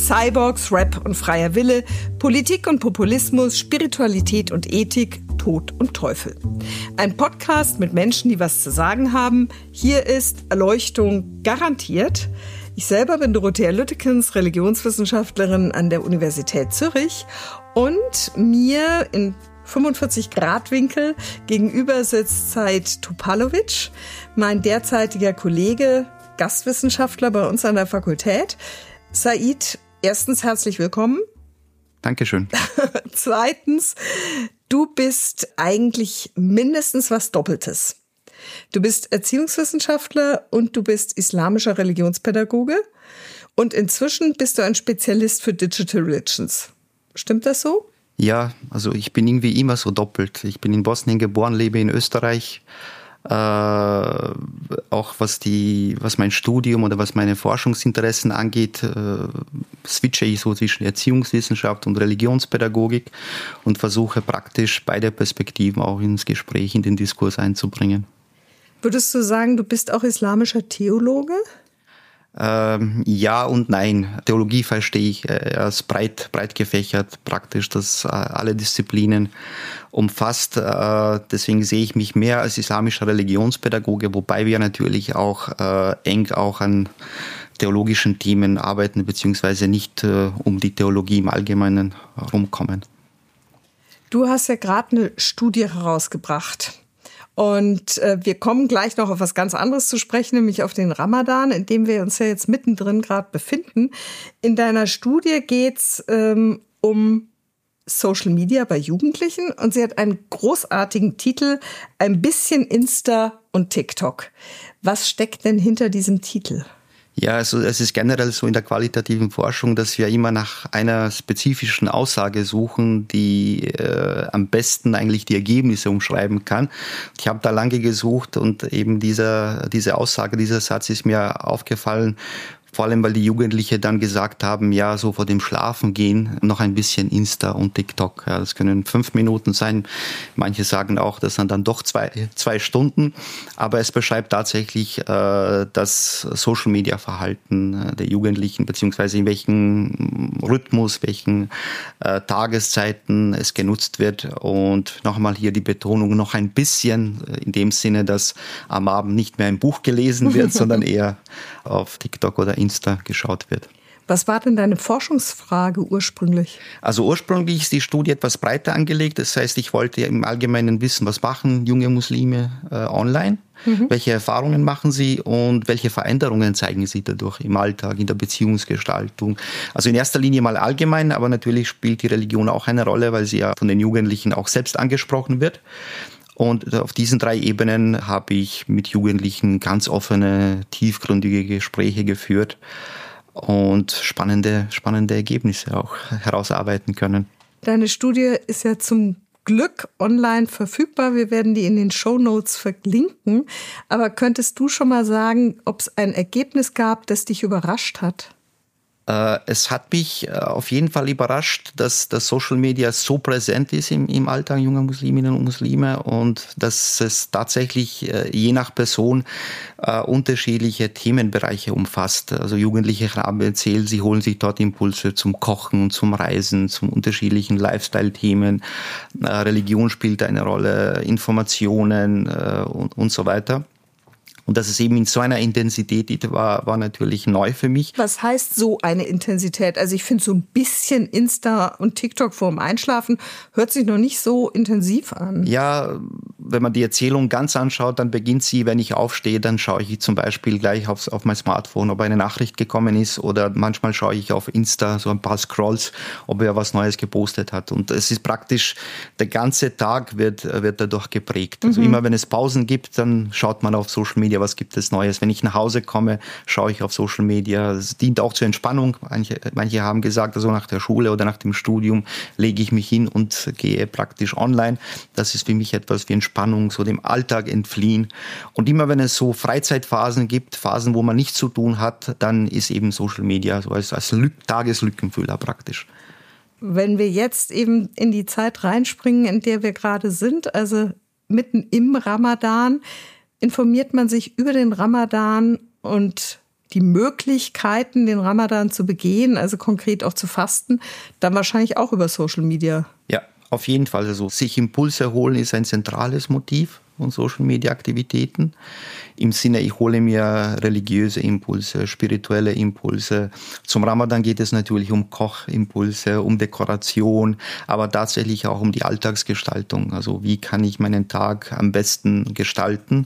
Cyborgs, Rap und freier Wille, Politik und Populismus, Spiritualität und Ethik, Tod und Teufel. Ein Podcast mit Menschen, die was zu sagen haben. Hier ist Erleuchtung garantiert. Ich selber bin Dorothea Lüttekens, Religionswissenschaftlerin an der Universität Zürich, und mir in 45-Grad-Winkel gegenüber sitzt Said Topalovic, mein derzeitiger Kollege, Gastwissenschaftler bei uns an der Fakultät. Said, erstens herzlich willkommen. Dankeschön. Zweitens, du bist eigentlich mindestens was Doppeltes. Du bist Erziehungswissenschaftler und du bist islamischer Religionspädagoge und inzwischen bist du ein Spezialist für Digital Religions. Stimmt das so? Ja, also ich bin irgendwie immer so doppelt. Ich bin in Bosnien geboren, lebe in Österreich. Auch was mein Studium oder was meine Forschungsinteressen angeht, switche ich so zwischen Erziehungswissenschaft und Religionspädagogik und versuche praktisch beide Perspektiven auch ins Gespräch, in den Diskurs einzubringen. Würdest du sagen, du bist auch islamischer Theologe? Ja und nein. Theologie verstehe ich als breit gefächert, praktisch, das alle Disziplinen umfasst. Deswegen sehe ich mich mehr als islamischer Religionspädagoge, wobei wir natürlich auch eng auch an theologischen Themen arbeiten, beziehungsweise nicht um die Theologie im Allgemeinen herumkommen. Du hast ja gerade eine Studie herausgebracht. Und wir kommen gleich noch auf was ganz anderes zu sprechen, nämlich auf den Ramadan, in dem wir uns ja jetzt mittendrin gerade befinden. In deiner Studie geht's um Social Media bei Jugendlichen und sie hat einen großartigen Titel, ein bisschen Insta und TikTok. Was steckt denn hinter diesem Titel? Ja, also es ist generell so in der qualitativen Forschung, dass wir immer nach einer spezifischen Aussage suchen, die am besten eigentlich die Ergebnisse umschreiben kann. Ich habe da lange gesucht und eben diese Aussage, dieser Satz ist mir aufgefallen, vor allem, weil die Jugendlichen dann gesagt haben, ja, so vor dem Schlafengehen noch ein bisschen Insta und TikTok. Ja, das können 5 Minuten sein. Manche sagen auch, das sind dann doch zwei Stunden. Aber es beschreibt tatsächlich das Social-Media-Verhalten der Jugendlichen, beziehungsweise in welchem Rhythmus, welchen Tageszeiten es genutzt wird. Und nochmal hier die Betonung noch ein bisschen in dem Sinne, dass am Abend nicht mehr ein Buch gelesen wird, sondern eher auf TikTok oder Insta geschaut wird. Was war denn deine Forschungsfrage ursprünglich? Also ursprünglich ist die Studie etwas breiter angelegt. Das heißt, ich wollte im Allgemeinen wissen, was machen junge Muslime online? Welche Erfahrungen machen sie und welche Veränderungen zeigen sie dadurch im Alltag, in der Beziehungsgestaltung? Also in erster Linie mal allgemein, aber natürlich spielt die Religion auch eine Rolle, weil sie ja von den Jugendlichen auch selbst angesprochen wird. Und auf diesen 3 Ebenen habe ich mit Jugendlichen ganz offene, tiefgründige Gespräche geführt und spannende Ergebnisse auch herausarbeiten können. Deine Studie ist ja zum Glück online verfügbar. Wir werden die in den Shownotes verlinken. Aber könntest du schon mal sagen, ob es ein Ergebnis gab, das dich überrascht hat? Es hat mich auf jeden Fall überrascht, dass das Social Media so präsent ist im Alltag junger Musliminnen und Muslime und dass es tatsächlich je nach Person unterschiedliche Themenbereiche umfasst. Also Jugendliche haben erzählt, sie holen sich dort Impulse zum Kochen, zum Reisen, zum unterschiedlichen Lifestyle-Themen. Religion spielt eine Rolle, Informationen und so weiter. Und dass es eben in so einer Intensität war natürlich neu für mich. Was heißt so eine Intensität? Also ich finde so ein bisschen Insta und TikTok vorm Einschlafen hört sich noch nicht so intensiv an. Ja, wenn man die Erzählung ganz anschaut, dann beginnt sie, wenn ich aufstehe, dann schaue ich zum Beispiel gleich auf mein Smartphone, ob eine Nachricht gekommen ist, oder manchmal schaue ich auf Insta so ein paar Scrolls, ob er was Neues gepostet hat. Und es ist praktisch, der ganze Tag wird dadurch geprägt. Also immer wenn es Pausen gibt, dann schaut man auf Social Media, was gibt es Neues. Wenn ich nach Hause komme, schaue ich auf Social Media. Es dient auch zur Entspannung. Manche haben gesagt, also nach der Schule oder nach dem Studium lege ich mich hin und gehe praktisch online. Das ist für mich etwas wie Entspannung, so dem Alltag entfliehen. Und immer wenn es so Freizeitphasen gibt, Phasen, wo man nichts zu tun hat, dann ist eben Social Media so als Tageslückenfüller praktisch. Wenn wir jetzt eben in die Zeit reinspringen, in der wir gerade sind, also mitten im Ramadan, informiert man sich über den Ramadan und die Möglichkeiten, den Ramadan zu begehen, also konkret auch zu fasten, dann wahrscheinlich auch über Social Media. Ja, auf jeden Fall. Also sich Impulse holen ist ein zentrales Motiv von Social-Media-Aktivitäten. Im Sinne, ich hole mir religiöse Impulse, spirituelle Impulse. Zum Ramadan geht es natürlich um Kochimpulse, um Dekoration, aber tatsächlich auch um die Alltagsgestaltung. Also wie kann ich meinen Tag am besten gestalten?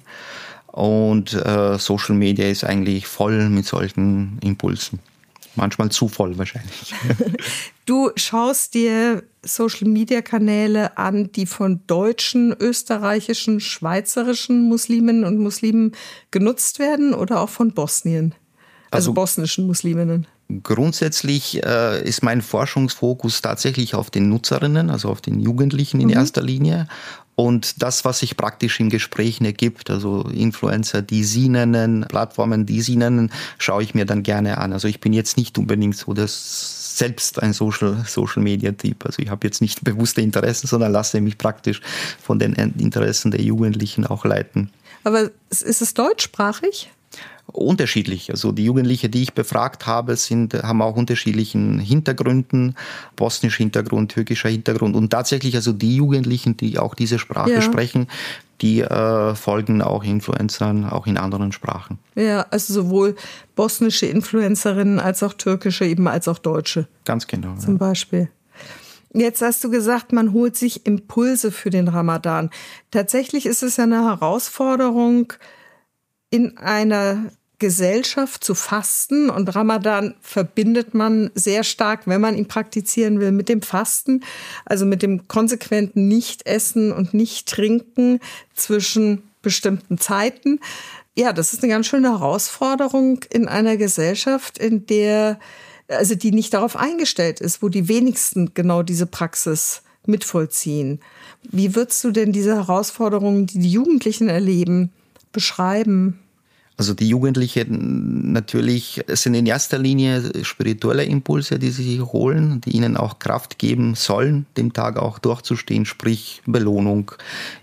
Und Social Media ist eigentlich voll mit solchen Impulsen. Manchmal zu voll wahrscheinlich. Du schaust dir Social-Media-Kanäle an, die von deutschen, österreichischen, schweizerischen Musliminnen und Muslimen genutzt werden oder auch von Bosnien, also bosnischen Musliminnen? Grundsätzlich ist mein Forschungsfokus tatsächlich auf den Nutzerinnen, also auf den Jugendlichen in erster Linie. Und das, was sich praktisch in Gesprächen ergibt, also Influencer, die sie nennen, Plattformen, die sie nennen, schaue ich mir dann gerne an. Also ich bin jetzt nicht unbedingt so selbst ein Social-Media-Typ. Also ich habe jetzt nicht bewusste Interessen, sondern lasse mich praktisch von den Interessen der Jugendlichen auch leiten. Aber ist es deutschsprachig? Unterschiedlich. Also die Jugendlichen, die ich befragt habe, haben auch unterschiedlichen Hintergründen, bosnischer Hintergrund, türkischer Hintergrund und tatsächlich also die Jugendlichen, die auch diese Sprache sprechen, die folgen auch Influencern, auch in anderen Sprachen. Ja, also sowohl bosnische Influencerinnen als auch türkische, eben als auch deutsche. Ganz genau. Zum Beispiel. Jetzt hast du gesagt, man holt sich Impulse für den Ramadan. Tatsächlich ist es ja eine Herausforderung, in einer Gesellschaft zu fasten, und Ramadan verbindet man sehr stark, wenn man ihn praktizieren will, mit dem Fasten, also mit dem konsequenten Nicht-Essen und Nicht-Trinken zwischen bestimmten Zeiten. Ja, das ist eine ganz schöne Herausforderung in einer Gesellschaft, in der, also die nicht darauf eingestellt ist, wo die wenigsten genau diese Praxis mitvollziehen. Wie würdest du denn diese Herausforderungen, die die Jugendlichen erleben, beschreiben? Also die Jugendlichen natürlich, es sind in erster Linie spirituelle Impulse, die sie sich holen, die ihnen auch Kraft geben sollen, dem Tag auch durchzustehen, sprich Belohnung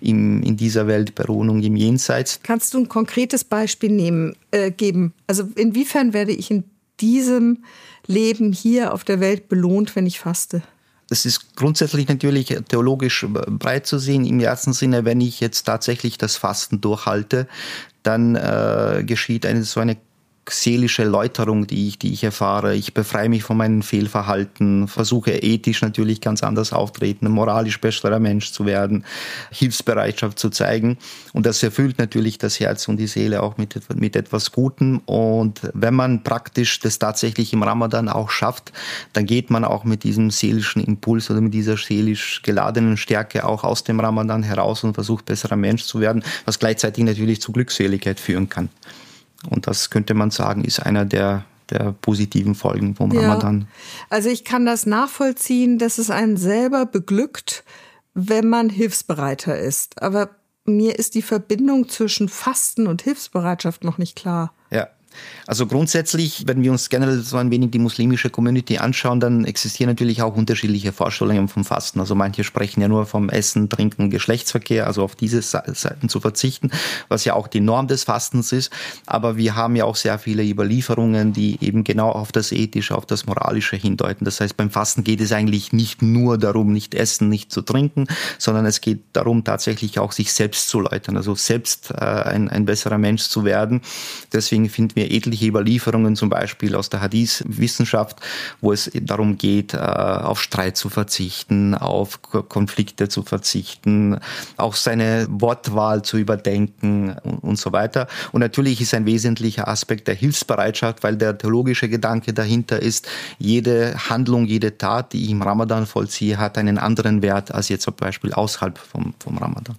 in dieser Welt, Belohnung im Jenseits. Kannst du ein konkretes Beispiel geben? Also inwiefern werde ich in diesem Leben hier auf der Welt belohnt, wenn ich faste? Das ist grundsätzlich natürlich theologisch breit zu sehen. Im ersten Sinne, wenn ich jetzt tatsächlich das Fasten durchhalte, dann geschieht so eine seelische Läuterung, die ich erfahre. Ich befreie mich von meinem Fehlverhalten, versuche ethisch natürlich ganz anders auftreten, ein moralisch besserer Mensch zu werden, Hilfsbereitschaft zu zeigen. Und das erfüllt natürlich das Herz und die Seele auch mit etwas Gutem. Und wenn man praktisch das tatsächlich im Ramadan auch schafft, dann geht man auch mit diesem seelischen Impuls oder mit dieser seelisch geladenen Stärke auch aus dem Ramadan heraus und versucht, besserer Mensch zu werden, was gleichzeitig natürlich zu Glückseligkeit führen kann. Und das könnte man sagen, ist einer der positiven Folgen vom Ramadan. Also ich kann das nachvollziehen, dass es einen selber beglückt, wenn man hilfsbereiter ist. Aber mir ist die Verbindung zwischen Fasten und Hilfsbereitschaft noch nicht klar. Ja. Also grundsätzlich, wenn wir uns generell so ein wenig die muslimische Community anschauen, dann existieren natürlich auch unterschiedliche Vorstellungen vom Fasten. Also manche sprechen ja nur vom Essen, Trinken, Geschlechtsverkehr, also auf diese Seiten zu verzichten, was ja auch die Norm des Fastens ist. Aber wir haben ja auch sehr viele Überlieferungen, die eben genau auf das Ethische, auf das Moralische hindeuten. Das heißt, beim Fasten geht es eigentlich nicht nur darum, nicht essen, nicht zu trinken, sondern es geht darum, tatsächlich auch sich selbst zu läutern, also selbst ein besserer Mensch zu werden. Deswegen finden wir etliche Überlieferungen, zum Beispiel aus der Hadith-Wissenschaft, wo es darum geht, auf Streit zu verzichten, auf Konflikte zu verzichten, auch seine Wortwahl zu überdenken und so weiter. Und natürlich ist ein wesentlicher Aspekt der Hilfsbereitschaft, weil der theologische Gedanke dahinter ist, jede Handlung, jede Tat, die ich im Ramadan vollziehe, hat einen anderen Wert als jetzt zum Beispiel außerhalb vom Ramadan.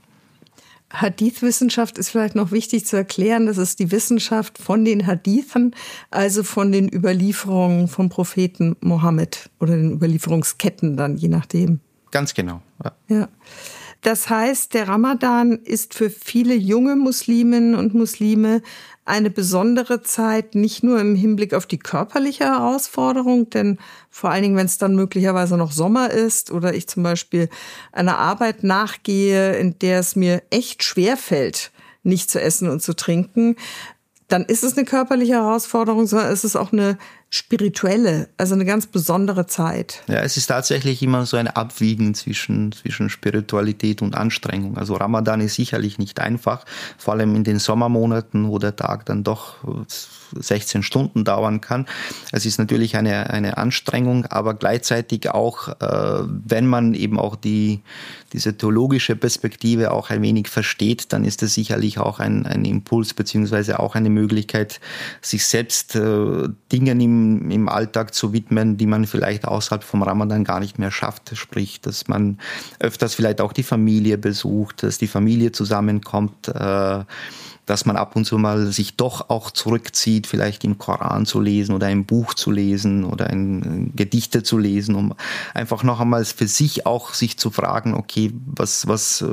Hadith-Wissenschaft ist vielleicht noch wichtig zu erklären. Das ist die Wissenschaft von den Hadithen, also von den Überlieferungen vom Propheten Mohammed oder den Überlieferungsketten dann, je nachdem. Ganz genau. Ja. Das heißt, der Ramadan ist für viele junge Musliminnen und Muslime eine besondere Zeit, nicht nur im Hinblick auf die körperliche Herausforderung, denn vor allen Dingen, wenn es dann möglicherweise noch Sommer ist oder ich zum Beispiel einer Arbeit nachgehe, in der es mir echt schwerfällt, nicht zu essen und zu trinken, dann ist es eine körperliche Herausforderung, sondern es ist auch eine spirituelle, also eine ganz besondere Zeit. Ja, es ist tatsächlich immer so ein Abwiegen zwischen Spiritualität und Anstrengung. Also Ramadan ist sicherlich nicht einfach, vor allem in den Sommermonaten, wo der Tag dann doch 16 Stunden dauern kann. Es ist natürlich eine Anstrengung, aber gleichzeitig auch, wenn man eben auch diese theologische Perspektive auch ein wenig versteht, dann ist es sicherlich auch ein Impuls beziehungsweise auch eine Möglichkeit, sich selbst Dingen im Alltag zu widmen, die man vielleicht außerhalb vom Ramadan gar nicht mehr schafft. Sprich, dass man öfters vielleicht auch die Familie besucht, dass die Familie zusammenkommt, dass man ab und zu mal sich doch auch zurückzieht, vielleicht im Koran zu lesen oder ein Buch zu lesen oder ein Gedichte zu lesen, um einfach noch einmal für sich auch sich zu fragen, okay, was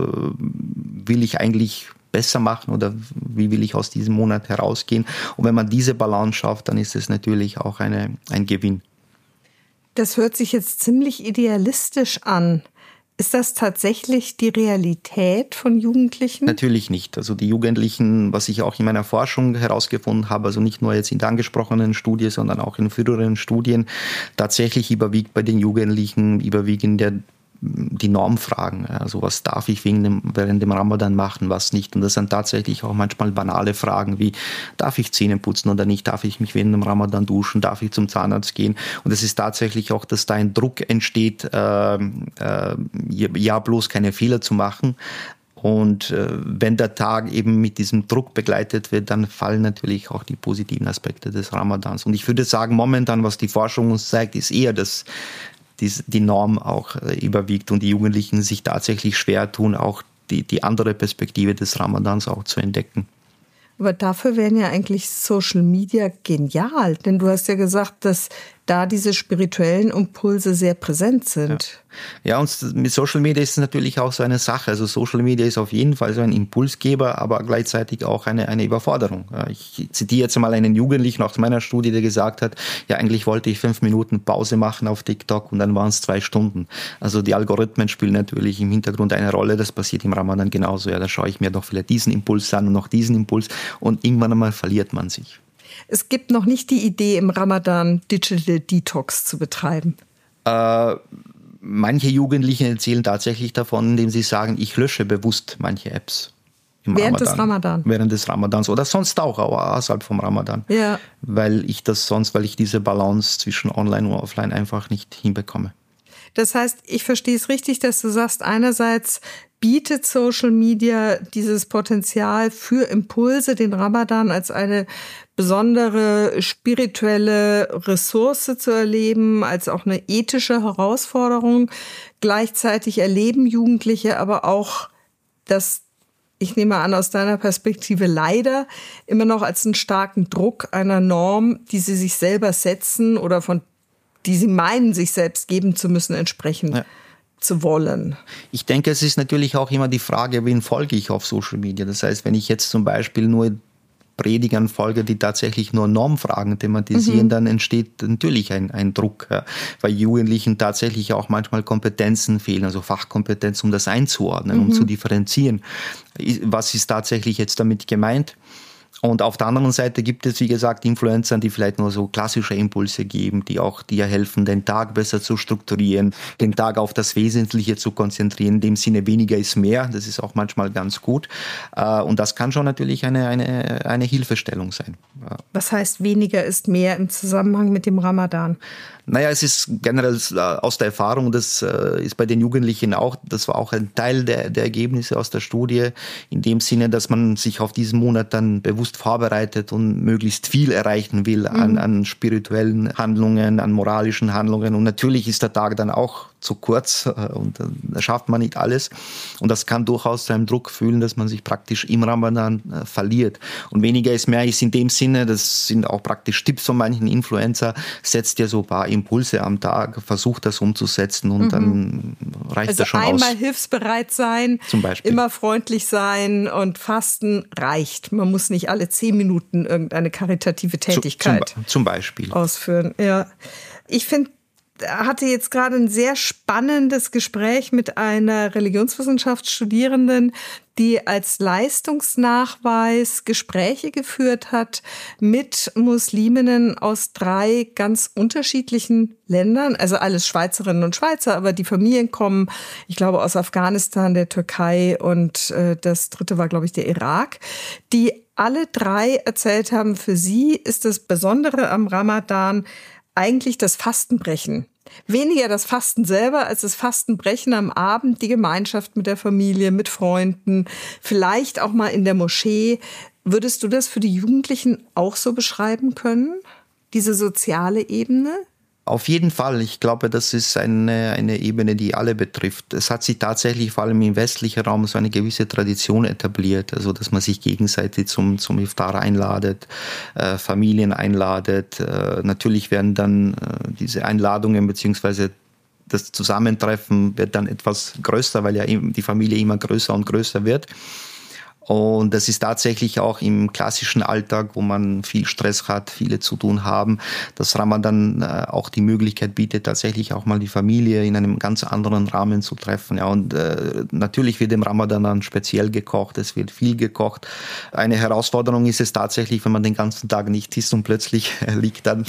will ich eigentlich besser machen oder wie will ich aus diesem Monat herausgehen? Und wenn man diese Balance schafft, dann ist es natürlich auch ein Gewinn. Das hört sich jetzt ziemlich idealistisch an. Ist das tatsächlich die Realität von Jugendlichen? Natürlich nicht. Also die Jugendlichen, was ich auch in meiner Forschung herausgefunden habe, also nicht nur jetzt in der angesprochenen Studie, sondern auch in früheren Studien, tatsächlich überwiegt bei den Jugendlichen die Normfragen. Also was darf ich während dem Ramadan machen, was nicht. Und das sind tatsächlich auch manchmal banale Fragen wie, darf ich Zähne putzen oder nicht, darf ich mich während dem Ramadan duschen, darf ich zum Zahnarzt gehen. Und es ist tatsächlich auch, dass da ein Druck entsteht, ja bloß keine Fehler zu machen. Und wenn der Tag eben mit diesem Druck begleitet wird, dann fallen natürlich auch die positiven Aspekte des Ramadans. Und ich würde sagen, momentan, was die Forschung uns zeigt, ist eher, dass die Norm auch überwiegt und die Jugendlichen sich tatsächlich schwer tun, auch die andere Perspektive des Ramadans auch zu entdecken. Aber dafür wären ja eigentlich Social Media genial, denn du hast ja gesagt, dass da diese spirituellen Impulse sehr präsent sind. Ja, und mit Social Media ist es natürlich auch so eine Sache. Also Social Media ist auf jeden Fall so ein Impulsgeber, aber gleichzeitig auch eine Überforderung. Ich zitiere jetzt mal einen Jugendlichen aus meiner Studie, der gesagt hat, ja, eigentlich wollte ich 5 Minuten Pause machen auf TikTok und dann waren es 2 Stunden. Also die Algorithmen spielen natürlich im Hintergrund eine Rolle. Das passiert im Ramadan genauso. Ja, da schaue ich mir doch vielleicht diesen Impuls an und noch diesen Impuls und irgendwann einmal verliert man sich. Es gibt noch nicht die Idee, im Ramadan Digital Detox zu betreiben. Manche Jugendliche erzählen tatsächlich davon, indem sie sagen, ich lösche bewusst manche Apps. Während des Ramadan? Während des Ramadans oder sonst auch außerhalb vom Ramadan. Ja. Weil ich diese Balance zwischen Online und Offline einfach nicht hinbekomme. Das heißt, ich verstehe es richtig, dass du sagst, einerseits bietet Social Media dieses Potenzial für Impulse, den Ramadan als eine besondere spirituelle Ressource zu erleben, als auch eine ethische Herausforderung. Gleichzeitig erleben Jugendliche aber auch, dass, ich nehme an, aus deiner Perspektive leider immer noch als einen starken Druck einer Norm, die sie sich selber setzen oder die sie meinen, sich selbst geben zu müssen, entsprechend zu wollen. Ich denke, es ist natürlich auch immer die Frage, wen folge ich auf Social Media. Das heißt, wenn ich jetzt zum Beispiel nur Predigern folge, die tatsächlich nur Normfragen thematisieren, dann entsteht natürlich ein Druck, weil Jugendlichen tatsächlich auch manchmal Kompetenzen fehlen, also Fachkompetenz, um das einzuordnen, um zu differenzieren. Was ist tatsächlich jetzt damit gemeint? Und auf der anderen Seite gibt es, wie gesagt, Influencer, die vielleicht nur so klassische Impulse geben, die auch dir helfen, den Tag besser zu strukturieren, den Tag auf das Wesentliche zu konzentrieren. In dem Sinne, weniger ist mehr. Das ist auch manchmal ganz gut. Und das kann schon natürlich eine Hilfestellung sein. Was heißt, weniger ist mehr im Zusammenhang mit dem Ramadan? Naja, es ist generell aus der Erfahrung, das ist bei den Jugendlichen auch, das war auch ein Teil der Ergebnisse aus der Studie, in dem Sinne, dass man sich auf diesen Monat dann bewusst vorbereitet und möglichst viel erreichen will an spirituellen Handlungen, an moralischen Handlungen. Und natürlich ist der Tag dann auch zu kurz und da schafft man nicht alles. Und das kann durchaus zu einem Druck fühlen, dass man sich praktisch im Ramadan verliert. Und weniger ist mehr ist in dem Sinne, das sind auch praktisch Tipps von manchen Influencer, setzt dir so ein paar Impulse am Tag, versucht das umzusetzen und dann reicht das schon aus. Also einmal hilfsbereit sein, zum Beispiel. Immer freundlich sein und Fasten reicht. Man muss nicht alle 10 Minuten irgendeine karitative Tätigkeit zum Beispiel ausführen. Ja. Ich finde hatte jetzt gerade ein sehr spannendes Gespräch mit einer Religionswissenschaftsstudierenden, die als Leistungsnachweis Gespräche geführt hat mit Musliminnen aus 3 ganz unterschiedlichen Ländern, also alles Schweizerinnen und Schweizer, aber die Familien kommen, ich glaube, aus Afghanistan, der Türkei und das 3. war, glaube ich, der Irak, die alle 3 erzählt haben, für sie ist das Besondere am Ramadan eigentlich das Fastenbrechen. Weniger das Fasten selber als das Fastenbrechen am Abend, die Gemeinschaft mit der Familie, mit Freunden, vielleicht auch mal in der Moschee. Würdest du das für die Jugendlichen auch so beschreiben können, diese soziale Ebene? Auf jeden Fall. Ich glaube, das ist eine Ebene, die alle betrifft. Es hat sich tatsächlich vor allem im westlichen Raum so eine gewisse Tradition etabliert, also dass man sich gegenseitig zum Iftar einladet, Familien einladet. Natürlich werden dann diese Einladungen beziehungsweise das Zusammentreffen wird dann etwas größer, weil ja die Familie immer größer und größer wird. Und das ist tatsächlich auch im klassischen Alltag, wo man viel Stress hat, viele zu tun haben, dass Ramadan auch die Möglichkeit bietet, tatsächlich auch mal die Familie in einem ganz anderen Rahmen zu treffen. Ja, und natürlich wird im Ramadan dann speziell gekocht, es wird viel gekocht. Eine Herausforderung ist es tatsächlich, wenn man den ganzen Tag nicht isst und plötzlich liegt dann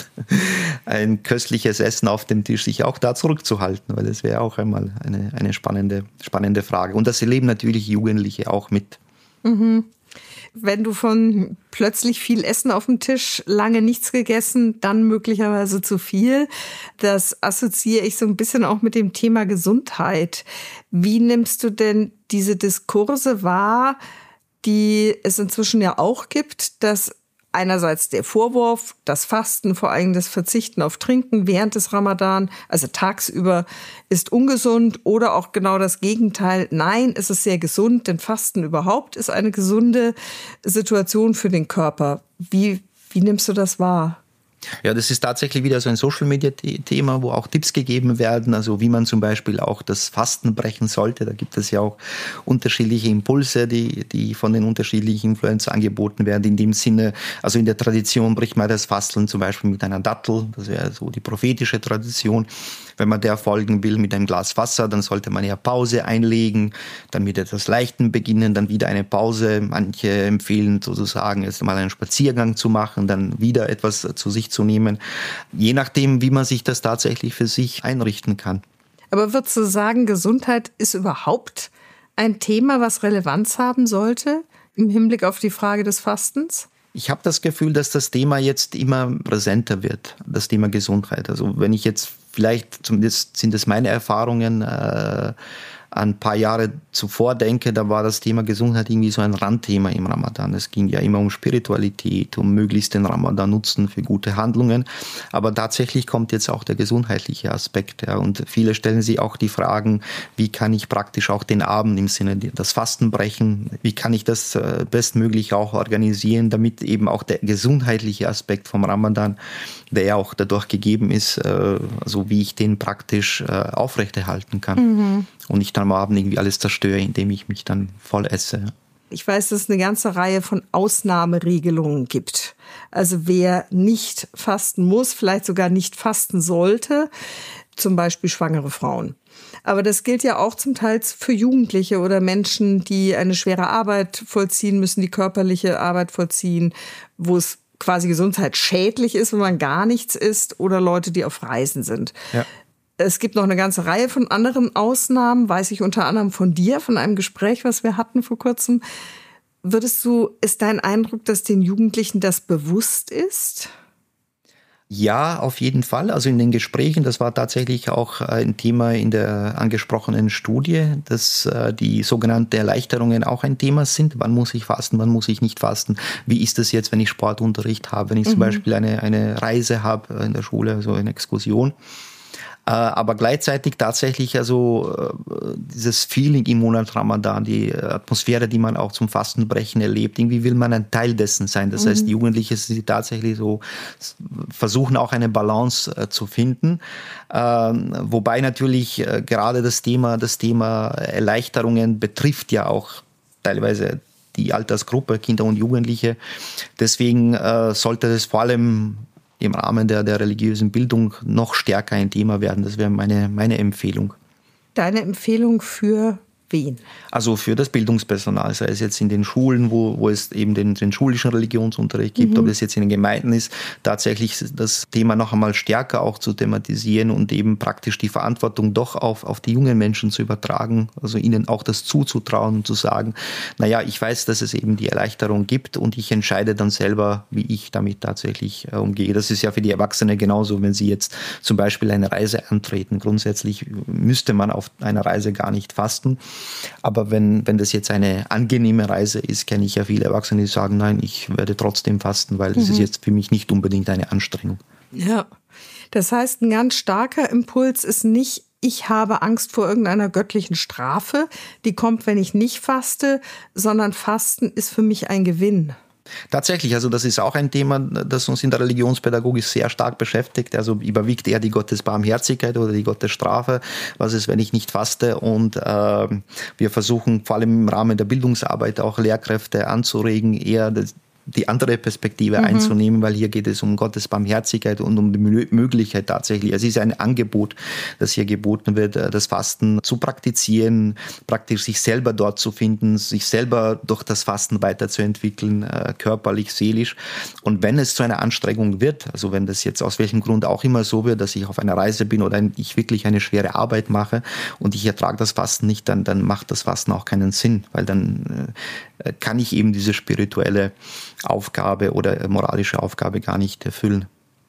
ein köstliches Essen auf dem Tisch, sich auch da zurückzuhalten, weil das wäre auch einmal eine spannende Frage. Und das erleben natürlich Jugendliche auch mit. Mhm. Wenn du von plötzlich viel Essen auf dem Tisch, lange nichts gegessen, dann möglicherweise zu viel, das assoziiere ich so ein bisschen auch mit dem Thema Gesundheit. Wie nimmst du denn diese Diskurse wahr, die es inzwischen ja auch gibt, dass einerseits der Vorwurf, das Fasten, vor allem das Verzichten auf Trinken während des Ramadan, also tagsüber, ist ungesund, oder auch genau das Gegenteil. Nein, es ist sehr gesund, denn Fasten überhaupt ist eine gesunde Situation für den Körper. Wie nimmst du das wahr? Ja, das ist tatsächlich wieder so ein Social-Media-Thema, wo auch Tipps gegeben werden, also wie man zum Beispiel auch das Fasten brechen sollte. Da gibt es ja auch unterschiedliche Impulse, die von den unterschiedlichen Influencern angeboten werden. In dem Sinne, also in der Tradition bricht man das Fasten zum Beispiel mit einer Dattel, das wäre so die prophetische Tradition. Wenn man der folgen will mit einem Glas Wasser, dann sollte man ja Pause einlegen, dann mit etwas Leichtem beginnen, dann wieder eine Pause. Manche empfehlen sozusagen erst mal einen Spaziergang zu machen, dann wieder etwas zu sich zu nehmen, je nachdem, wie man sich das tatsächlich für sich einrichten kann. Aber würdest du sagen, Gesundheit ist überhaupt ein Thema, was Relevanz haben sollte im Hinblick auf die Frage des Fastens? Ich habe das Gefühl, dass das Thema jetzt immer präsenter wird, das Thema Gesundheit. Also wenn ich jetzt vielleicht, zumindest sind es meine Erfahrungen, an ein paar Jahre zuvor denke, da war das Thema Gesundheit irgendwie so ein Randthema im Ramadan. Es ging ja immer um Spiritualität, um möglichst den Ramadan nutzen für gute Handlungen. Aber tatsächlich kommt jetzt auch der gesundheitliche Aspekt. Ja. Und viele stellen sich auch die Fragen, wie kann ich praktisch auch den Abend im Sinne das Fasten brechen? Wie kann ich das bestmöglich auch organisieren, damit eben auch der gesundheitliche Aspekt vom Ramadan, der ja auch dadurch gegeben ist, also wie ich den praktisch aufrechterhalten kann. Mhm. Und ich dann am Abend irgendwie alles zerstöre, indem ich mich dann voll esse. Ich weiß, dass es eine ganze Reihe von Ausnahmeregelungen gibt. Also wer nicht fasten muss, vielleicht sogar nicht fasten sollte, zum Beispiel schwangere Frauen. Aber das gilt ja auch zum Teil für Jugendliche oder Menschen, die eine schwere Arbeit vollziehen müssen, die körperliche Arbeit vollziehen, wo es quasi gesundheitsschädlich ist, wenn man gar nichts isst, oder Leute, die auf Reisen sind. Ja. Es gibt noch eine ganze Reihe von anderen Ausnahmen, weiß ich unter anderem von dir, von einem Gespräch, was wir hatten vor kurzem. Ist dein Eindruck, dass den Jugendlichen das bewusst ist? Ja, auf jeden Fall. Also in den Gesprächen, das war tatsächlich auch ein Thema in der angesprochenen Studie, dass die sogenannten Erleichterungen auch ein Thema sind. Wann muss ich fasten, wann muss ich nicht fasten? Wie ist es jetzt, wenn ich Sportunterricht habe, wenn ich zum Beispiel eine Reise habe in der Schule, so eine Exkursion? Aber gleichzeitig tatsächlich also dieses Feeling im Monat Ramadan, die Atmosphäre, die man auch zum Fastenbrechen erlebt, irgendwie will man ein Teil dessen sein. Das heißt, die Jugendlichen, die tatsächlich so versuchen auch eine Balance zu finden. Wobei natürlich gerade das Thema Erleichterungen betrifft ja auch teilweise die Altersgruppe, Kinder und Jugendliche. Deswegen sollte es vor allem im Rahmen der religiösen Bildung noch stärker ein Thema werden. Das wäre meine Empfehlung. Deine Empfehlung für wen? Also für das Bildungspersonal, sei es jetzt in den Schulen, wo es eben den schulischen Religionsunterricht gibt, ob es jetzt in den Gemeinden ist, tatsächlich das Thema noch einmal stärker auch zu thematisieren und eben praktisch die Verantwortung doch auf die jungen Menschen zu übertragen, also ihnen auch das zuzutrauen und zu sagen, naja, ich weiß, dass es eben die Erleichterung gibt und ich entscheide dann selber, wie ich damit tatsächlich umgehe. Das ist ja für die Erwachsenen genauso, wenn sie jetzt zum Beispiel eine Reise antreten. Grundsätzlich müsste man auf einer Reise gar nicht fasten. Aber wenn das jetzt eine angenehme Reise ist, kenne ich ja viele Erwachsene, die sagen, nein, ich werde trotzdem fasten, weil das ist jetzt für mich nicht unbedingt eine Anstrengung. Ja, das heißt, ein ganz starker Impuls ist nicht, ich habe Angst vor irgendeiner göttlichen Strafe, die kommt, wenn ich nicht faste, sondern Fasten ist für mich ein Gewinn. Tatsächlich, also das ist auch ein Thema, das uns in der Religionspädagogik sehr stark beschäftigt. Also überwiegt eher die Gottesbarmherrigkeit oder die Gottesstrafe, was ist, wenn ich nicht faste. Und wir versuchen vor allem im Rahmen der Bildungsarbeit auch Lehrkräfte anzuregen, eher die andere Perspektive einzunehmen, weil hier geht es um Gottes Barmherzigkeit und um die Möglichkeit tatsächlich. Es ist ein Angebot, das hier geboten wird, das Fasten zu praktizieren, praktisch sich selber dort zu finden, sich selber durch das Fasten weiterzuentwickeln, körperlich, seelisch. Und wenn es zu einer Anstrengung wird, also wenn das jetzt aus welchem Grund auch immer so wird, dass ich auf einer Reise bin oder ich wirklich eine schwere Arbeit mache und ich ertrage das Fasten nicht, dann macht das Fasten auch keinen Sinn, weil dann kann ich eben diese spirituelle Aufgabe oder moralische Aufgabe gar nicht erfüllen.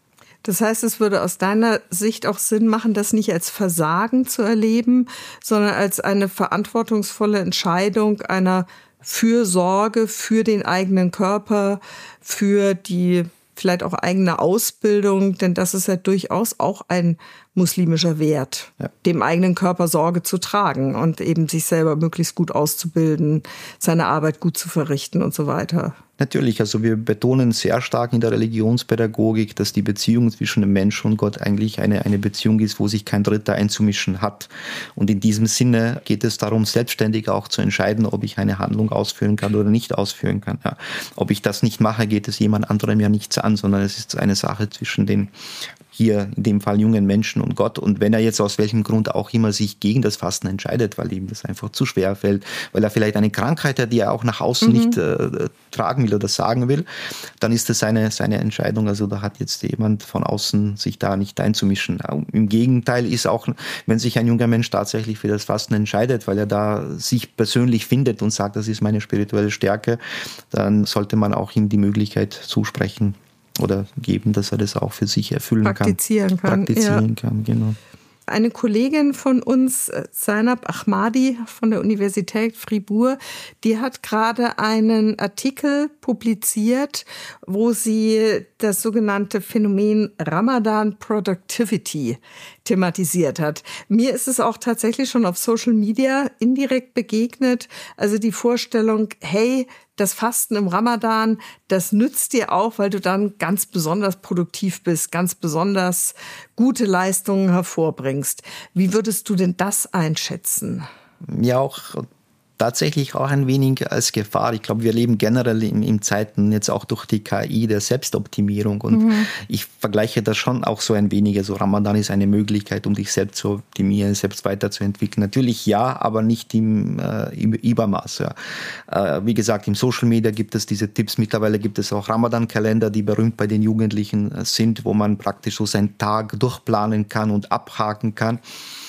Das heißt, es würde aus deiner Sicht auch Sinn machen, das nicht als Versagen zu erleben, sondern als eine verantwortungsvolle Entscheidung einer Fürsorge für den eigenen Körper, für die vielleicht auch eigene Ausbildung, denn das ist ja durchaus auch ein muslimischer Wert, dem eigenen Körper Sorge zu tragen und eben sich selber möglichst gut auszubilden, seine Arbeit gut zu verrichten und so weiter. Natürlich, also wir betonen sehr stark in der Religionspädagogik, dass die Beziehung zwischen dem Menschen und Gott eigentlich eine Beziehung ist, wo sich kein Dritter einzumischen hat. Und in diesem Sinne geht es darum, selbstständig auch zu entscheiden, ob ich eine Handlung ausführen kann oder nicht ausführen kann. Ja. Ob ich das nicht mache, geht es jemand anderem ja nichts an, sondern es ist eine Sache zwischen den hier in dem Fall jungen Menschen und Gott. Und wenn er jetzt aus welchem Grund auch immer sich gegen das Fasten entscheidet, weil ihm das einfach zu schwer fällt, weil er vielleicht eine Krankheit hat, die er auch nach außen nicht tragen will oder sagen will, dann ist das seine Entscheidung. Also da hat jetzt jemand von außen sich da nicht einzumischen. Im Gegenteil ist auch, wenn sich ein junger Mensch tatsächlich für das Fasten entscheidet, weil er da sich persönlich findet und sagt, das ist meine spirituelle Stärke, dann sollte man auch ihm die Möglichkeit zusprechen oder geben, dass er das auch für sich erfüllen Praktizieren kann. Genau. Eine Kollegin von uns, Zainab Ahmadi von der Universität Fribourg, die hat gerade einen Artikel publiziert, wo sie das sogenannte Phänomen Ramadan Productivity thematisiert hat. Mir ist es auch tatsächlich schon auf Social Media indirekt begegnet. Also die Vorstellung, hey, das Fasten im Ramadan, das nützt dir auch, weil du dann ganz besonders produktiv bist, ganz besonders gute Leistungen hervorbringst. Wie würdest du denn das einschätzen? Ja, tatsächlich auch ein wenig als Gefahr. Ich glaube, wir leben generell in Zeiten jetzt auch durch die KI der Selbstoptimierung und ich vergleiche das schon auch so ein wenig. Also Ramadan ist eine Möglichkeit, um dich selbst zu optimieren, selbst weiterzuentwickeln. Natürlich ja, aber nicht im Übermaß. Ja. Wie gesagt, im Social Media gibt es diese Tipps. Mittlerweile gibt es auch Ramadan-Kalender, die berühmt bei den Jugendlichen sind, wo man praktisch so seinen Tag durchplanen kann und abhaken kann.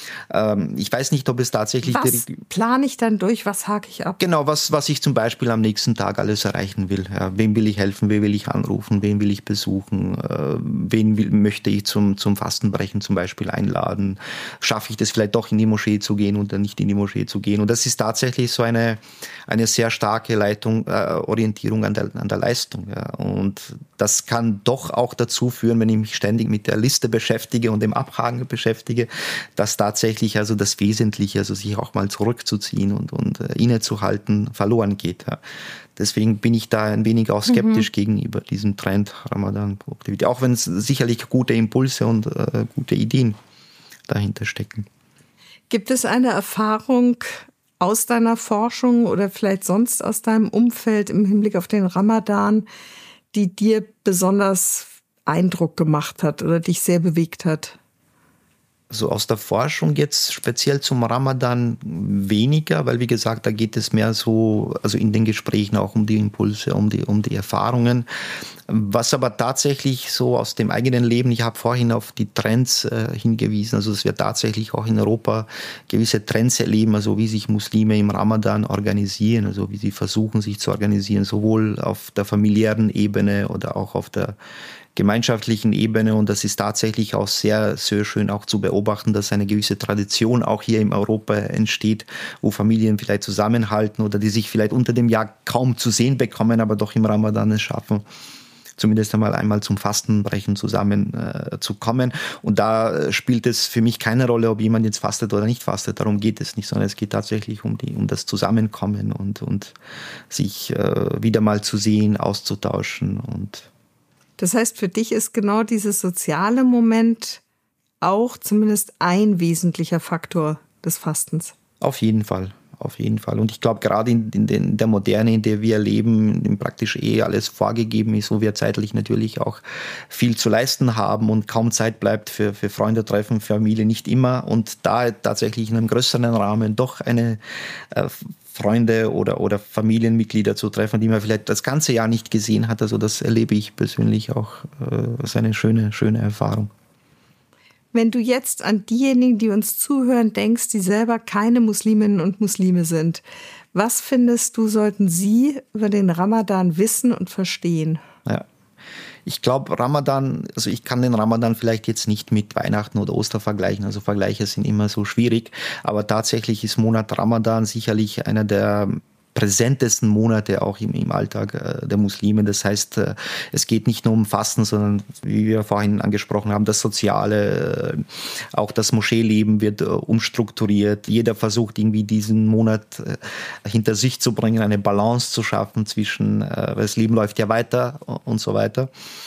Ich weiß nicht, ob es tatsächlich... Was plane ich dann durch? Was hake ich ab? Genau, was ich zum Beispiel am nächsten Tag alles erreichen will. Ja, wem will ich helfen? Wen will ich anrufen? Wen will ich besuchen? Möchte ich zum Fastenbrechen zum Beispiel einladen? Schaffe ich das vielleicht doch in die Moschee zu gehen oder nicht in die Moschee zu gehen? Und das ist tatsächlich so eine sehr starke Orientierung an der Leistung. Ja. Und das kann doch auch dazu führen, wenn ich mich ständig mit der Liste beschäftige und dem Abhaken beschäftige, dass tatsächlich also das Wesentliche, also sich auch mal zurückzuziehen und innezuhalten, verloren geht. Ja. Deswegen bin ich da ein wenig auch skeptisch gegenüber diesem Trend Ramadan-Produktivität, auch wenn es sicherlich gute Impulse und gute Ideen dahinter stecken. Gibt es eine Erfahrung aus deiner Forschung oder vielleicht sonst aus deinem Umfeld im Hinblick auf den Ramadan, die dir besonders Eindruck gemacht hat oder dich sehr bewegt hat? Also aus der Forschung jetzt speziell zum Ramadan weniger, weil wie gesagt, da geht es mehr so, also in den Gesprächen auch um die Impulse, um die Erfahrungen. Was aber tatsächlich so aus dem eigenen Leben, ich habe vorhin auf die Trends hingewiesen, also dass wir tatsächlich auch in Europa gewisse Trends erleben, also wie sich Muslime im Ramadan organisieren, also wie sie versuchen sich zu organisieren, sowohl auf der familiären Ebene oder auch auf der gemeinschaftlichen Ebene, und das ist tatsächlich auch sehr, sehr schön auch zu beobachten, dass eine gewisse Tradition auch hier in Europa entsteht, wo Familien vielleicht zusammenhalten oder die sich vielleicht unter dem Jahr kaum zu sehen bekommen, aber doch im Ramadan es schaffen, zumindest einmal zum Fastenbrechen zusammen zu kommen. Und da spielt es für mich keine Rolle, ob jemand jetzt fastet oder nicht fastet. Darum geht es nicht, sondern es geht tatsächlich um das Zusammenkommen und sich wieder mal zu sehen, auszutauschen. Und das heißt, für dich ist genau dieses soziale Moment auch zumindest ein wesentlicher Faktor des Fastens. Auf jeden Fall. Und ich glaube, gerade in der Moderne, in der wir leben, in dem praktisch alles vorgegeben ist, wo wir zeitlich natürlich auch viel zu leisten haben und kaum Zeit bleibt für Freunde treffen, für Familie, nicht immer. Und da tatsächlich in einem größeren Rahmen doch eine Freunde oder Familienmitglieder zu treffen, die man vielleicht das ganze Jahr nicht gesehen hat. Also das erlebe ich persönlich auch als eine schöne Erfahrung. Wenn du jetzt an diejenigen, die uns zuhören, denkst, die selber keine Musliminnen und Muslime sind, was findest du, sollten sie über den Ramadan wissen und verstehen? Ja. Ich glaube, Ramadan, also ich kann den Ramadan vielleicht jetzt nicht mit Weihnachten oder Ostern vergleichen, also Vergleiche sind immer so schwierig, aber tatsächlich ist Monat Ramadan sicherlich einer der präsentesten Monate auch im Alltag der Muslime. Das heißt, es geht nicht nur um Fasten, sondern, wie wir vorhin angesprochen haben, das Soziale, auch das Moscheeleben wird umstrukturiert. Jeder versucht irgendwie diesen Monat hinter sich zu bringen, eine Balance zu schaffen zwischen, das Leben läuft ja weiter und so weiter.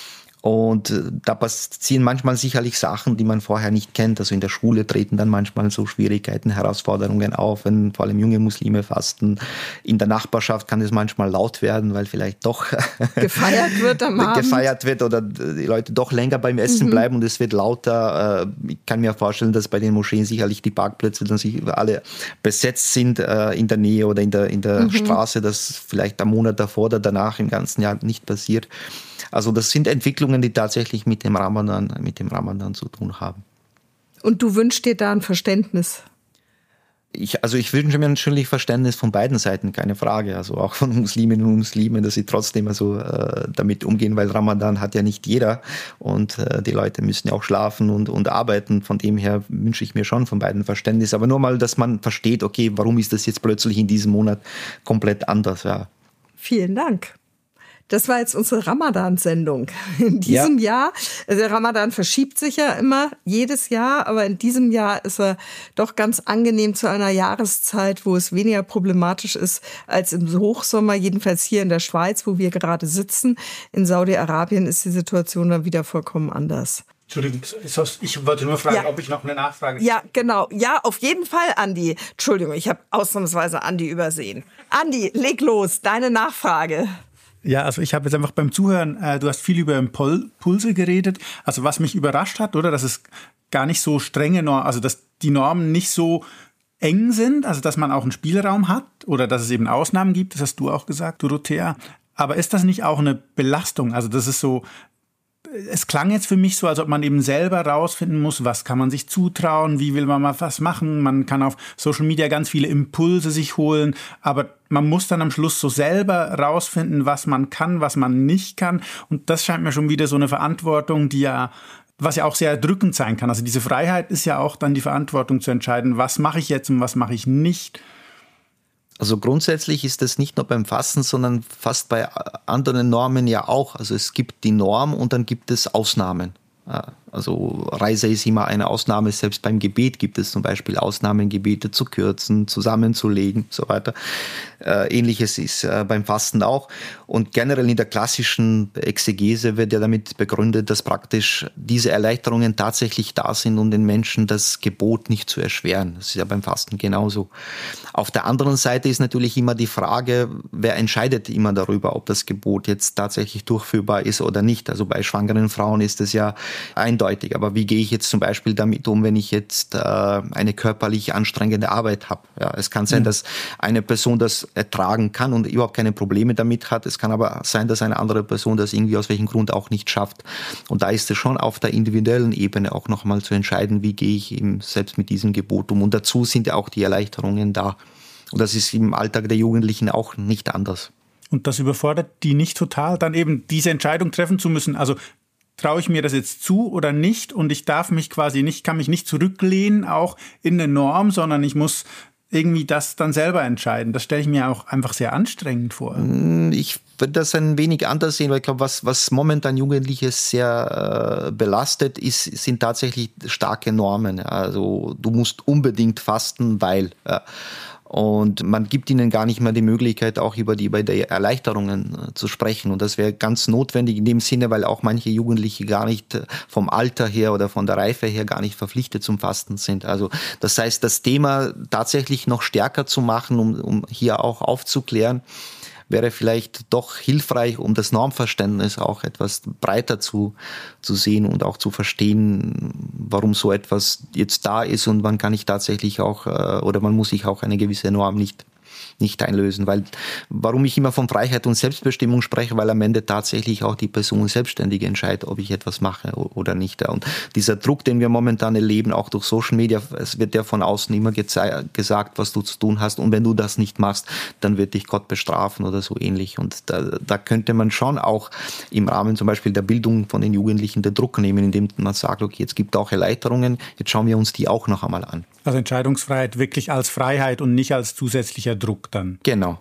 Und da passieren manchmal sicherlich Sachen, die man vorher nicht kennt. Also in der Schule treten dann manchmal so Schwierigkeiten, Herausforderungen auf, wenn vor allem junge Muslime fasten. In der Nachbarschaft kann es manchmal laut werden, weil vielleicht doch gefeiert wird am Abend. Gefeiert wird oder die Leute doch länger beim Essen bleiben und es wird lauter. Ich kann mir vorstellen, dass bei den Moscheen sicherlich die Parkplätze dann alle besetzt sind in der Nähe oder in der Straße, das vielleicht am Monat davor oder danach im ganzen Jahr nicht passiert. Also das sind Entwicklungen, die tatsächlich mit dem Ramadan zu tun haben. Und du wünschst dir da ein Verständnis? Ich wünsche mir natürlich Verständnis von beiden Seiten, keine Frage. Also auch von Musliminnen und Muslimen, dass sie trotzdem damit umgehen, weil Ramadan hat ja nicht jeder und die Leute müssen ja auch schlafen und arbeiten. Von dem her wünsche ich mir schon von beiden Verständnis. Aber nur mal, dass man versteht, okay, warum ist das jetzt plötzlich in diesem Monat komplett anders? Ja. Vielen Dank. Das war jetzt unsere Ramadan-Sendung. In diesem Jahr, also der Ramadan verschiebt sich ja immer, jedes Jahr, aber in diesem Jahr ist er doch ganz angenehm zu einer Jahreszeit, wo es weniger problematisch ist als im Hochsommer, jedenfalls hier in der Schweiz, wo wir gerade sitzen. In Saudi-Arabien ist die Situation dann wieder vollkommen anders. Entschuldigung, ich wollte nur fragen, ob ich noch eine Nachfrage habe. Ja, genau. Ja, auf jeden Fall, Andi. Entschuldigung, ich habe ausnahmsweise Andi übersehen. Andi, leg los, deine Nachfrage. Ja, also ich habe jetzt einfach beim Zuhören, du hast viel über Impulse geredet. Also was mich überrascht hat, oder, dass es gar nicht so strenge Normen, also dass die Normen nicht so eng sind, also dass man auch einen Spielraum hat oder dass es eben Ausnahmen gibt, das hast du auch gesagt, Dorothea. Aber ist das nicht auch eine Belastung? Also das ist so, es klang jetzt für mich so, als ob man eben selber rausfinden muss, was kann man sich zutrauen, wie will man mal was machen. Man kann auf Social Media ganz viele Impulse sich holen, aber man muss dann am Schluss so selber rausfinden, was man kann, was man nicht kann. Und das scheint mir schon wieder so eine Verantwortung, was ja auch sehr erdrückend sein kann. Also diese Freiheit ist ja auch dann die Verantwortung zu entscheiden, was mache ich jetzt und was mache ich nicht. Also grundsätzlich ist das nicht nur beim Fasten, sondern fast bei anderen Normen ja auch. Also es gibt die Norm und dann gibt es Ausnahmen. Also Reise ist immer eine Ausnahme, selbst beim Gebet gibt es zum Beispiel Ausnahmen, Gebete zu kürzen, zusammenzulegen und so weiter. Ähnliches ist beim Fasten auch. Und generell in der klassischen Exegese wird ja damit begründet, dass praktisch diese Erleichterungen tatsächlich da sind, um den Menschen das Gebot nicht zu erschweren. Das ist ja beim Fasten genauso. Auf der anderen Seite ist natürlich immer die Frage, wer entscheidet immer darüber, ob das Gebot jetzt tatsächlich durchführbar ist oder nicht. Also bei schwangeren Frauen ist es ja eindeutig. Aber wie gehe ich jetzt zum Beispiel damit um, wenn ich jetzt eine körperlich anstrengende Arbeit habe? Ja, es kann sein, dass eine Person das ertragen kann und überhaupt keine Probleme damit hat. Es kann aber sein, dass eine andere Person das irgendwie aus welchem Grund auch nicht schafft. Und da ist es schon auf der individuellen Ebene auch nochmal zu entscheiden, wie gehe ich eben selbst mit diesem Gebot um. Und dazu sind ja auch die Erleichterungen da. Und das ist im Alltag der Jugendlichen auch nicht anders. Und das überfordert die nicht total, dann eben diese Entscheidung treffen zu müssen. Also traue ich mir das jetzt zu oder nicht? Und ich darf mich kann mich nicht zurücklehnen, auch in eine Norm, sondern ich muss irgendwie das dann selber entscheiden. Das stelle ich mir auch einfach sehr anstrengend vor. Ich würde das ein wenig anders sehen, weil ich glaube, was momentan Jugendliche sehr belastet, sind tatsächlich starke Normen. Also du musst unbedingt fasten, weil... Und man gibt ihnen gar nicht mehr die Möglichkeit, auch über die Erleichterungen zu sprechen. Und das wäre ganz notwendig in dem Sinne, weil auch manche Jugendliche gar nicht vom Alter her oder von der Reife her gar nicht verpflichtet zum Fasten sind. Also das heißt, das Thema tatsächlich noch stärker zu machen, um hier auch aufzuklären, wäre vielleicht doch hilfreich, um das Normverständnis auch etwas breiter zu sehen und auch zu verstehen, warum so etwas jetzt da ist und wann kann ich tatsächlich auch, oder man muss sich auch eine gewisse Norm nicht einlösen. Weil, warum ich immer von Freiheit und Selbstbestimmung spreche, weil am Ende tatsächlich auch die Person selbstständig entscheidet, ob ich etwas mache oder nicht. Und dieser Druck, den wir momentan erleben, auch durch Social Media, es wird ja von außen immer gesagt, was du zu tun hast. Und wenn du das nicht machst, dann wird dich Gott bestrafen oder so ähnlich. Und da könnte man schon auch im Rahmen zum Beispiel der Bildung von den Jugendlichen den Druck nehmen, indem man sagt, okay, jetzt gibt es auch Erleichterungen, jetzt schauen wir uns die auch noch einmal an. Also Entscheidungsfreiheit wirklich als Freiheit und nicht als zusätzlicher Druck dann. Genau.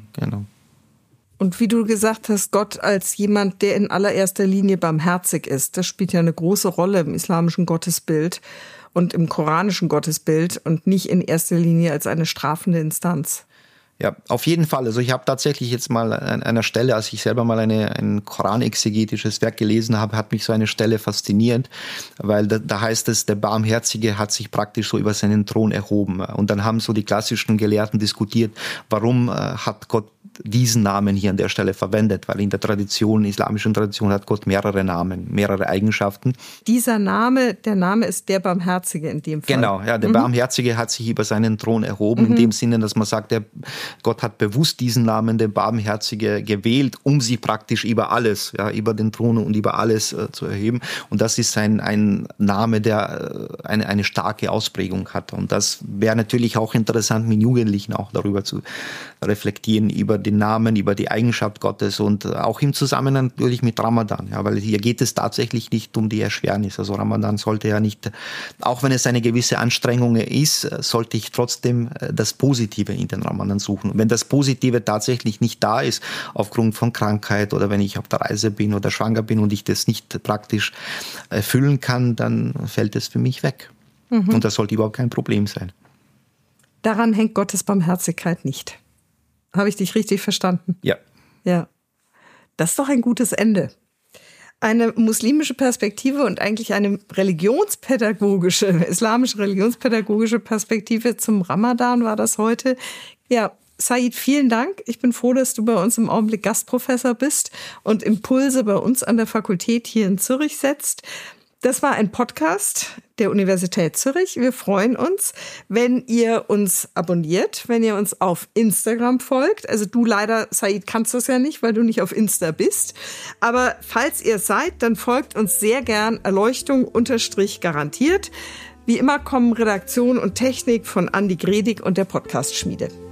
Und wie du gesagt hast, Gott als jemand, der in allererster Linie barmherzig ist, das spielt ja eine große Rolle im islamischen Gottesbild und im koranischen Gottesbild und nicht in erster Linie als eine strafende Instanz. Ja, auf jeden Fall. Also ich habe tatsächlich jetzt mal an einer Stelle, als ich selber mal ein koranexegetisches Werk gelesen habe, hat mich so eine Stelle fasziniert, weil da heißt es, der Barmherzige hat sich praktisch so über seinen Thron erhoben. Und dann haben so die klassischen Gelehrten diskutiert, warum hat Gott diesen Namen hier an der Stelle verwendet, weil in der islamischen Tradition hat Gott mehrere Namen, mehrere Eigenschaften. Der Name ist der Barmherzige in dem Fall. Genau, ja, der Barmherzige hat sich über seinen Thron erhoben, in dem Sinne, dass man sagt, Gott hat bewusst diesen Namen, der Barmherzige, gewählt, um sich praktisch über alles, ja, über den Thron und über alles zu erheben. Und das ist ein Name, der eine starke Ausprägung hat. Und das wäre natürlich auch interessant, mit Jugendlichen auch darüber zu reflektieren, über den Namen, über die Eigenschaft Gottes und auch im Zusammenhang natürlich mit Ramadan. Ja, weil hier geht es tatsächlich nicht um die Erschwernis. Also Ramadan sollte ja nicht, auch wenn es eine gewisse Anstrengung ist, sollte ich trotzdem das Positive in den Ramadan suchen. Und wenn das Positive tatsächlich nicht da ist, aufgrund von Krankheit oder wenn ich auf der Reise bin oder schwanger bin und ich das nicht praktisch erfüllen kann, dann fällt es für mich weg. Und das sollte überhaupt kein Problem sein. Daran hängt Gottes Barmherzigkeit nicht. Habe ich dich richtig verstanden? Ja. Ja. Das ist doch ein gutes Ende. Eine muslimische Perspektive und eigentlich eine islamische religionspädagogische Perspektive zum Ramadan war das heute. Ja, Said, vielen Dank. Ich bin froh, dass du bei uns im Augenblick Gastprofessor bist und Impulse bei uns an der Fakultät hier in Zürich setzt. Das war ein Podcast der Universität Zürich. Wir freuen uns, wenn ihr uns abonniert, wenn ihr uns auf Instagram folgt. Also du leider, Said, kannst das ja nicht, weil du nicht auf Insta bist. Aber falls ihr seid, dann folgt uns sehr gern Erleuchtung_garantiert. Wie immer kommen Redaktion und Technik von Andi Gredig und der Podcast-Schmiede.